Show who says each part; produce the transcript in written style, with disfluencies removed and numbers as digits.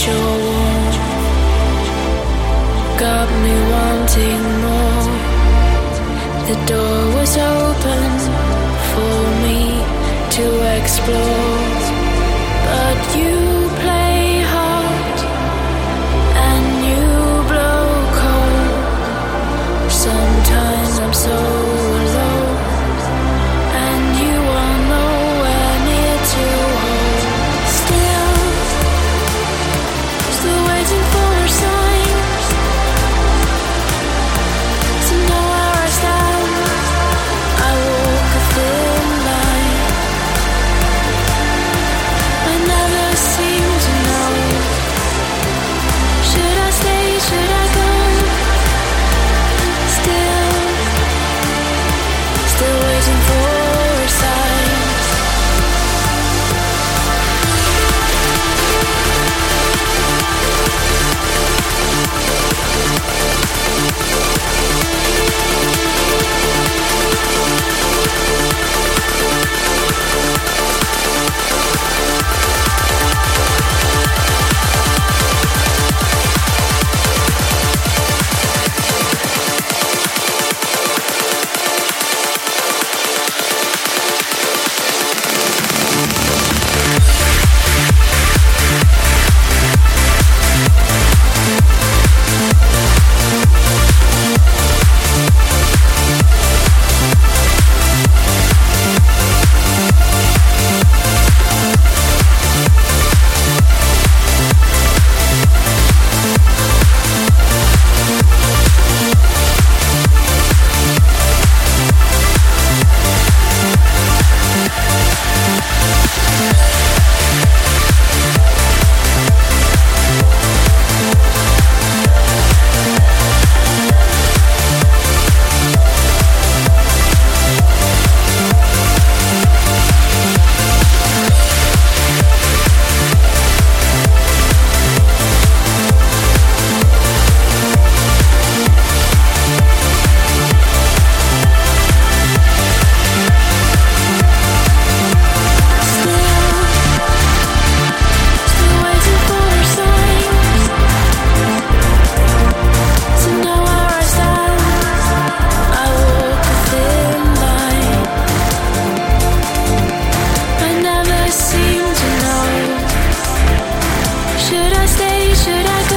Speaker 1: your warmth got me wanting more. The door was open for me to explore, but you play hard and you blow cold. Sometimes I'm so alone and you are nowhere near to hold. Still waiting for a sign to know where I stand. I walk a thin line. I never seem to know. Should I stay? Should I go? Still waiting for a sign. Should I stay? Should I go?